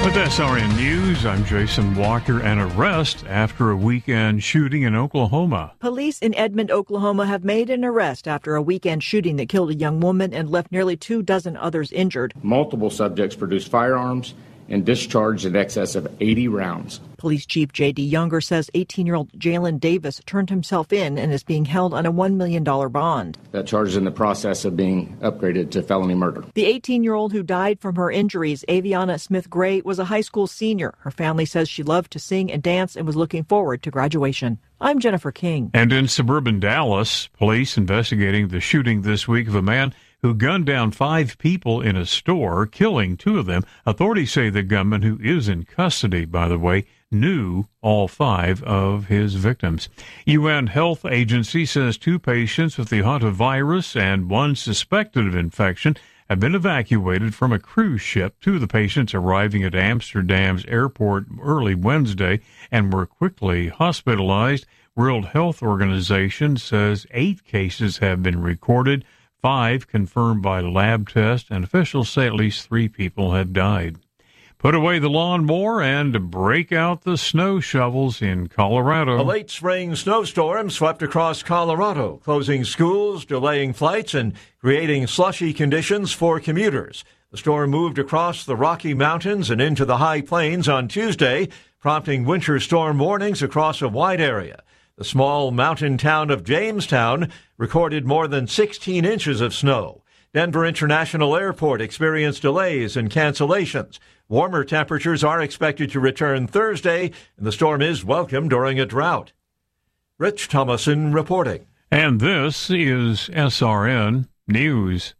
With SRN News, I'm Jason Walker. An arrest after a weekend shooting in Oklahoma. Police in Edmond, Oklahoma have made an arrest after a weekend shooting that killed a young woman and left nearly 24 others injured. Multiple subjects produced firearms and discharged in excess of 80 rounds. Police Chief J.D. Younger says 18-year-old Jalen Davis turned himself in and is being held on a $1 million bond. That charge is in the process of being upgraded to felony murder. The 18-year-old who died from her injuries, Aviana Smith Gray, was a high school senior. Her family says she loved to sing and dance and was looking forward to graduation. I'm Jennifer King. And in suburban Dallas, police investigating the shooting this week of a man who gunned down 5 people in a store, killing 2 of them. Authorities say the gunman, who is in custody, by the way, knew all 5 of his victims. UN Health Agency says 2 patients with the hantavirus and 1 suspected of infection have been evacuated from a cruise ship. 2 of the patients arriving at Amsterdam's airport early Wednesday and were quickly hospitalized. World Health Organization says 8 cases have been recorded, 5 confirmed by lab tests, and officials say at least 3 people have died. Put away the lawnmower and break out the snow shovels in Colorado. A late spring snowstorm swept across Colorado, closing schools, delaying flights, and creating slushy conditions for commuters. The storm moved across the Rocky Mountains and into the high plains on Tuesday, prompting winter storm warnings across a wide area. The small mountain town of Jamestown recorded more than 16 inches of snow. Denver International Airport experienced delays and cancellations. Warmer temperatures are expected to return Thursday, and the storm is welcome during a drought. Rich Thomason reporting. And this is SRN News.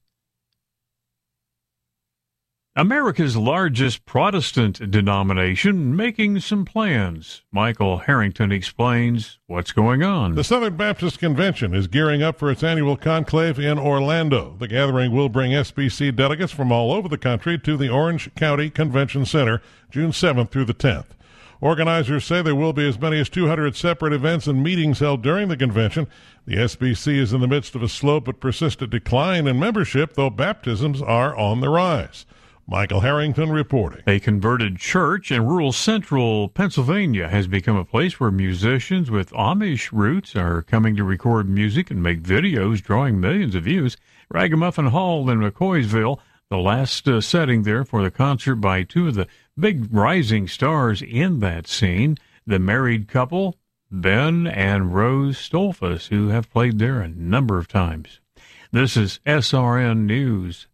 America's largest Protestant denomination making some plans. Michael Harrington explains what's going on. The Southern Baptist Convention is gearing up for its annual conclave in Orlando. The gathering will bring SBC delegates from all over the country to the Orange County Convention Center June 7th through the 10th. Organizers say there will be as many as 200 separate events and meetings held during the convention. The SBC is in the midst of a slow but persistent decline in membership, though baptisms are on the rise. Michael Harrington reporting. A converted church in rural central Pennsylvania has become a place where musicians with Amish roots are coming to record music and make videos, drawing millions of views. Ragamuffin Hall in McCoysville, the last setting there for the concert by 2 of the big rising stars in that scene, the married couple, Ben and Rose Stolfus, who have played there a number of times. This is SRN News.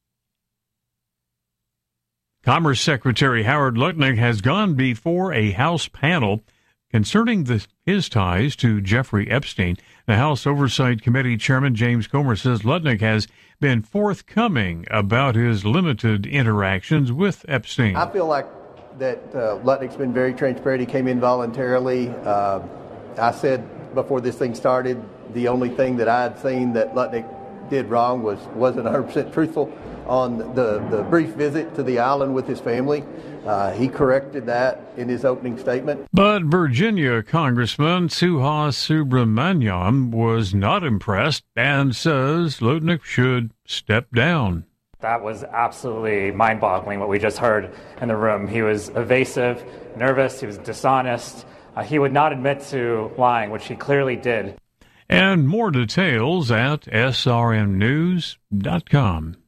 Commerce Secretary Howard Lutnick has gone before a House panel concerning his ties to Jeffrey Epstein. The House Oversight Committee Chairman James Comer says Lutnick has been forthcoming about his limited interactions with Epstein. I feel like that Lutnick's been very transparent. He came in voluntarily. I said before this thing started, the only thing that I had seen that Lutnick did wrong wasn't 100% truthful on the brief visit to the island with his family. He corrected that in his opening statement. But Virginia Congressman Suhas Subramaniam was not impressed and says Lutnick should step down. That was absolutely mind-boggling what we just heard in the room. He was evasive, nervous, he was dishonest. He would not admit to lying, which he clearly did. And more details at srnnews.com.